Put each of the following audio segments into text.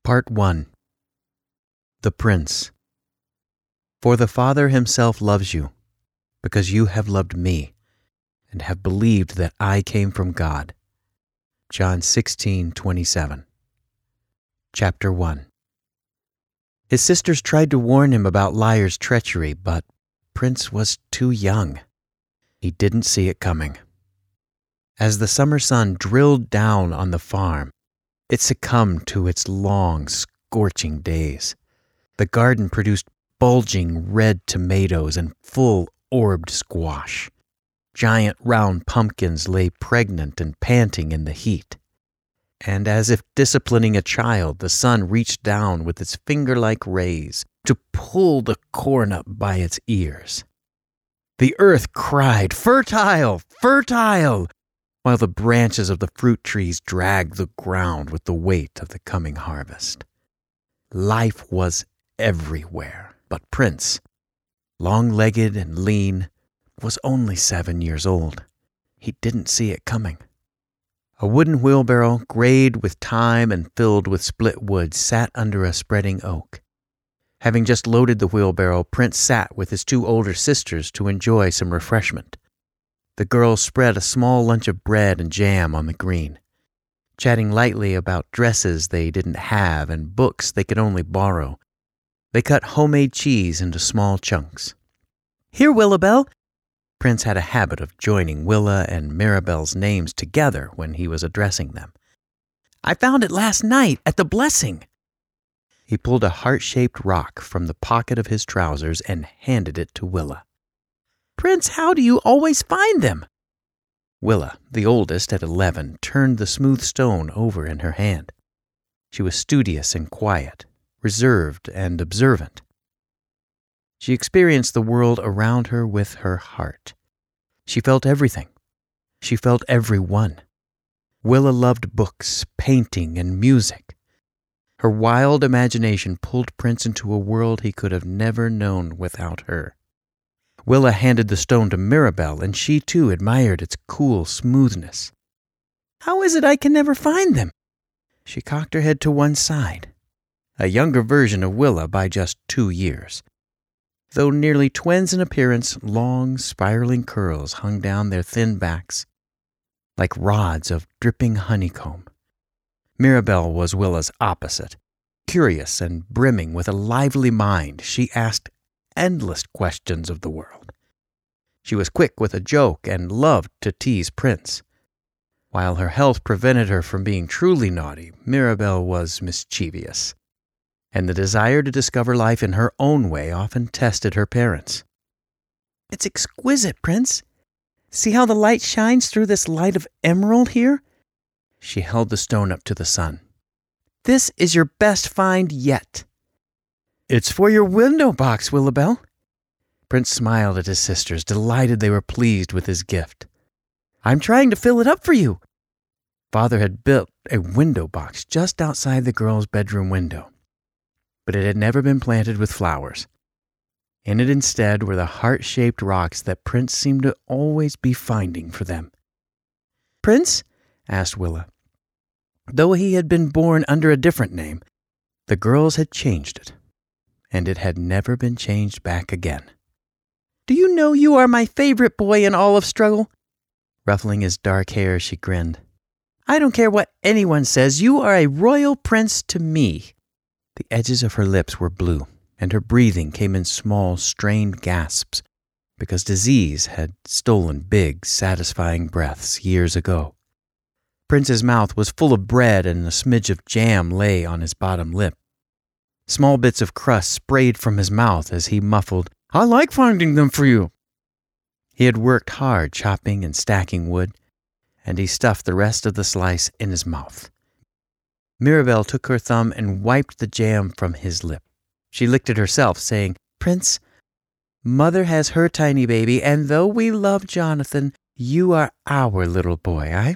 Part 1. The Prince. For the Father himself loves you, because you have loved me, and have believed that I came from God. John 16:27. Chapter 1. His sisters tried to warn him about Liar's treachery, but Prince was too young. He didn't see it coming. As the summer sun drilled down on the farm, it succumbed to its long, scorching days. The garden produced bulging red tomatoes and full-orbed squash. Giant round pumpkins lay pregnant and panting in the heat. And as if disciplining a child, the sun reached down with its finger-like rays to pull the corn up by its ears. The earth cried, "Fertile! Fertile!" while the branches of the fruit trees dragged the ground with the weight of the coming harvest. Life was everywhere, but Prince, long-legged and lean, was only 7 years old. He didn't see it coming. A wooden wheelbarrow, grayed with time and filled with split wood, sat under a spreading oak. Having just loaded the wheelbarrow, Prince sat with his 2 older sisters to enjoy some refreshment. The girls spread a small lunch of bread and jam on the green, chatting lightly about dresses they didn't have and books they could only borrow. They cut homemade cheese into small chunks. "Here, Willabelle." Prince had a habit of joining Willa and Mirabelle's names together when he was addressing them. "I found it last night at the Blessing." He pulled a heart-shaped rock from the pocket of his trousers and handed it to Willa. "Prince, how do you always find them?" Willa, the oldest at 11, turned the smooth stone over in her hand. She was studious and quiet, reserved and observant. She experienced the world around her with her heart. She felt everything. She felt everyone. Willa loved books, painting, and music. Her wild imagination pulled Prince into a world he could have never known without her. Willa handed the stone to Mirabelle, and she too admired its cool smoothness. "How is it I can never find them?" She cocked her head to one side. A younger version of Willa by just 2 years. Though nearly twins in appearance, long, spiraling curls hung down their thin backs like rods of dripping honeycomb. Mirabelle was Willa's opposite. Curious and brimming with a lively mind, she asked endless questions of the world. She was quick with a joke and loved to tease Prince. While her health prevented her from being truly naughty, Mirabelle was mischievous, and the desire to discover life in her own way often tested her parents. "It's exquisite, Prince. See how the light shines through this light of emerald here?" She held the stone up to the sun. "This is your best find yet." "It's for your window box, Willabelle." Prince smiled at his sisters, delighted they were pleased with his gift. "I'm trying to fill it up for you." Father had built a window box just outside the girls' bedroom window, but it had never been planted with flowers. In it instead were the heart-shaped rocks that Prince seemed to always be finding for them. "Prince?" asked Willa. Though he had been born under a different name, the girls had changed it, and it had never been changed back again. "Do you know you are my favorite boy in all of Struggle?" Ruffling his dark hair, she grinned. "I don't care what anyone says, you are a royal prince to me." The edges of her lips were blue, and her breathing came in small, strained gasps, because disease had stolen big, satisfying breaths years ago. Prince's mouth was full of bread, and a smidge of jam lay on his bottom lip. Small bits of crust sprayed from his mouth as he muffled, "I like finding them for you." He had worked hard chopping and stacking wood, and he stuffed the rest of the slice in his mouth. Mirabelle took her thumb and wiped the jam from his lip. She licked it herself, saying, "Prince, Mother has her tiny baby, and though we love Jonathan, you are our little boy, eh?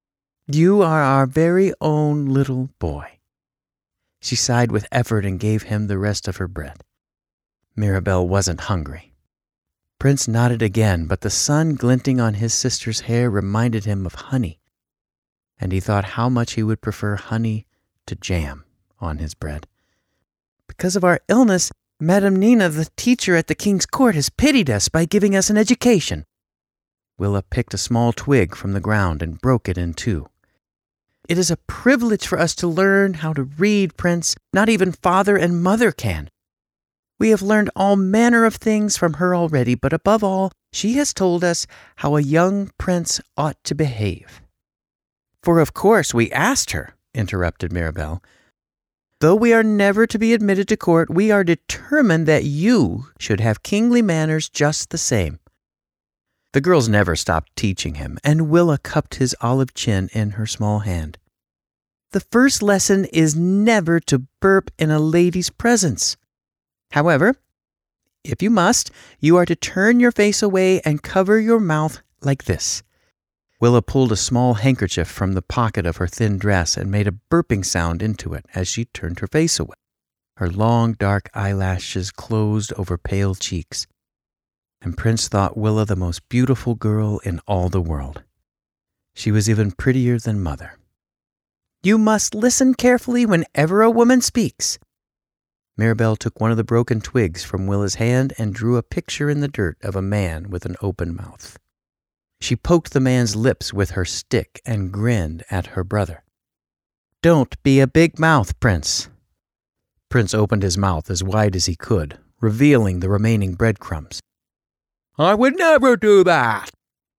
You are our very own little boy." She sighed with effort and gave him the rest of her bread. Mirabelle wasn't hungry. Prince nodded again, but the sun glinting on his sister's hair reminded him of honey, and he thought how much he would prefer honey to jam on his bread. "Because of our illness, Madame Nina, the teacher at the king's court, has pitied us by giving us an education." Willa picked a small twig from the ground and broke it in two. "It is a privilege for us to learn how to read, Prince. Not even father and mother can. We have learned all manner of things from her already, but above all, she has told us how a young prince ought to behave." "For of course we asked her," interrupted Mirabel. "Though we are never to be admitted to court, we are determined that you should have kingly manners just the same." The girls never stopped teaching him, and Willa cupped his olive chin in her small hand. "The first lesson is never to burp in a lady's presence. However, if you must, you are to turn your face away and cover your mouth like this." Willa pulled a small handkerchief from the pocket of her thin dress and made a burping sound into it as she turned her face away. Her long, dark eyelashes closed over pale cheeks, and Prince thought Willa the most beautiful girl in all the world. She was even prettier than Mother. "You must listen carefully whenever a woman speaks." Mirabel took one of the broken twigs from Willa's hand and drew a picture in the dirt of a man with an open mouth. She poked the man's lips with her stick and grinned at her brother. "Don't be a big mouth, Prince." Prince opened his mouth as wide as he could, revealing the remaining breadcrumbs. "I would never do that."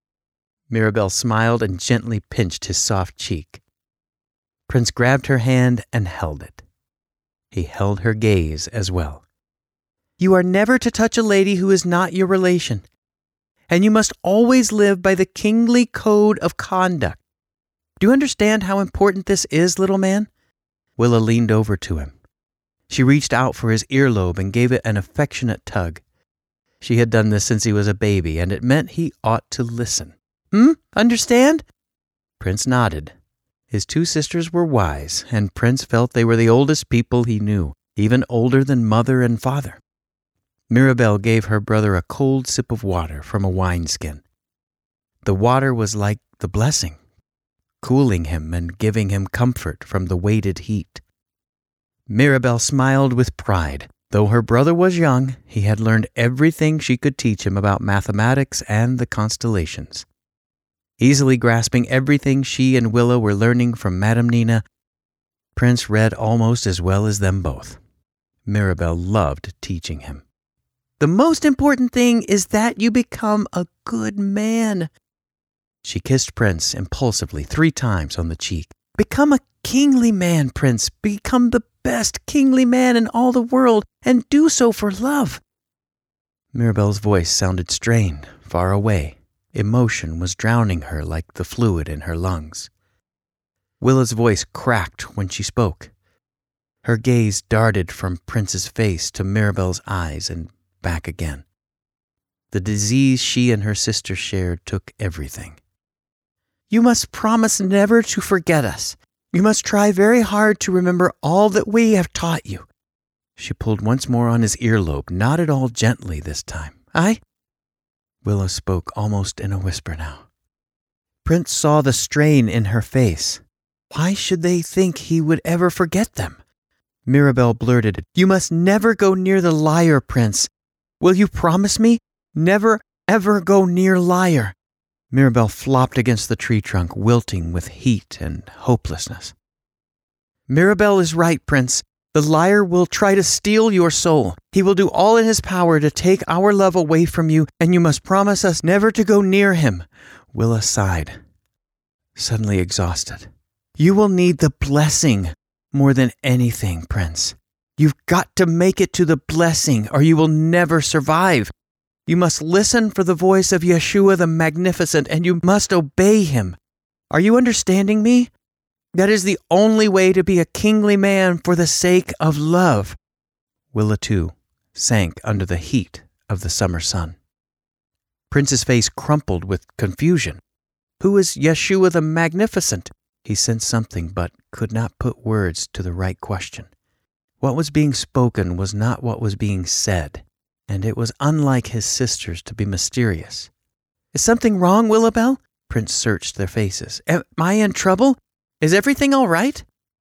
Mirabel smiled and gently pinched his soft cheek. Prince grabbed her hand and held it. He held her gaze as well. "You are never to touch a lady who is not your relation, and you must always live by the kingly code of conduct. Do you understand how important this is, little man?" Willa leaned over to him. She reached out for his earlobe and gave it an affectionate tug. She had done this since he was a baby, and it meant he ought to listen. Understand?" Prince nodded. His two sisters were wise, and Prince felt they were the oldest people he knew, even older than mother and father. Mirabel gave her brother a cold sip of water from a wineskin. The water was like the blessing, cooling him and giving him comfort from the weighted heat. Mirabel smiled with pride. Though her brother was young, he had learned everything she could teach him about mathematics and the constellations. Easily grasping everything she and Willa were learning from Madame Nina, Prince read almost as well as them both. Mirabel loved teaching him. "The most important thing is that you become a good man." She kissed Prince impulsively 3 times on the cheek. "Become a kingly man, Prince. Become the best kingly man in all the world, and do so for love." Mirabel's voice sounded strained, far away. Emotion was drowning her like the fluid in her lungs. Willa's voice cracked when she spoke. Her gaze darted from Prince's face to Mirabel's eyes and back again. The disease she and her sister shared took everything. "You must promise never to forget us. You must try very hard to remember all that we have taught you." She pulled once more on his earlobe, not at all gently this time. Willa spoke almost in a whisper now. Prince saw the strain in her face. Why should they think he would ever forget them? Mirabel blurted, "You must never go near the lyre, Prince. Will you promise me? Never, ever go near lyre." Mirabel flopped against the tree trunk, wilting with heat and hopelessness. "Mirabel is right, Prince. The liar will try to steal your soul. He will do all in his power to take our love away from you, and you must promise us never to go near him." Willa sighed, suddenly exhausted. "You will need the blessing more than anything, Prince. You've got to make it to the blessing, or you will never survive. You must listen for the voice of Yeshua the Magnificent, and you must obey him. Are you understanding me? That is the only way to be a kingly man for the sake of love." Willa, too, sank under the heat of the summer sun. Prince's face crumpled with confusion. Who is Yeshua the Magnificent? He sensed something, but could not put words to the right question. What was being spoken was not what was being said, and it was unlike his sisters to be mysterious. "Is something wrong, Willabelle?" Prince searched their faces. "Am I in trouble? Is everything all right?"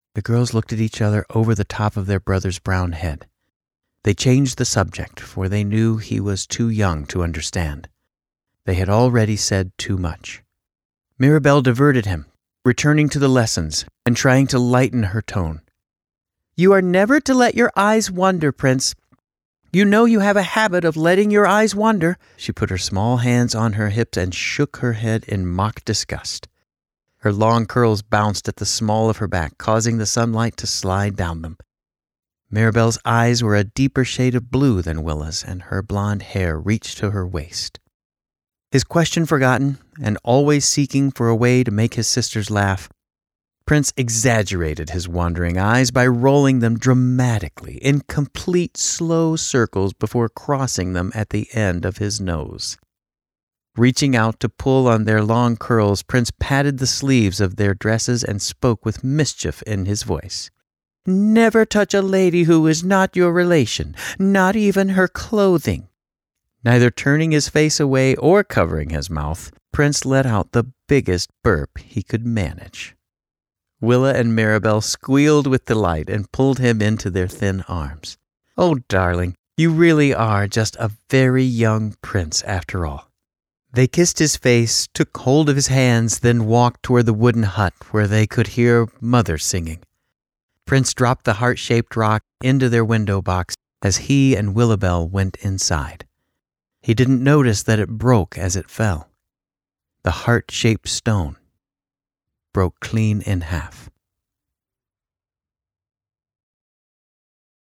The girls looked at each other over the top of their brother's brown head. They changed the subject, for they knew he was too young to understand. They had already said too much. Mirabel diverted him, returning to the lessons and trying to lighten her tone. "You are never to let your eyes wander, Prince. You know you have a habit of letting your eyes wander." She put her small hands on her hips and shook her head in mock disgust. Her long curls bounced at the small of her back, causing the sunlight to slide down them. Mirabel's eyes were a deeper shade of blue than Willa's, and her blonde hair reached to her waist. His question forgotten, and always seeking for a way to make his sisters laugh, Prince exaggerated his wandering eyes by rolling them dramatically in complete slow circles before crossing them at the end of his nose. Reaching out to pull on their long curls, Prince patted the sleeves of their dresses and spoke with mischief in his voice. "Never touch a lady who is not your relation, not even her clothing." Neither turning his face away or covering his mouth, Prince let out the biggest burp he could manage. Willa and Mirabel squealed with delight and pulled him into their thin arms. "Oh, darling, you really are just a very young prince after all." They kissed his face, took hold of his hands, then walked toward the wooden hut where they could hear Mother singing. Prince dropped the heart-shaped rock into their window box as he and Willabelle went inside. He didn't notice that it broke as it fell. The heart-shaped stone broke clean in half.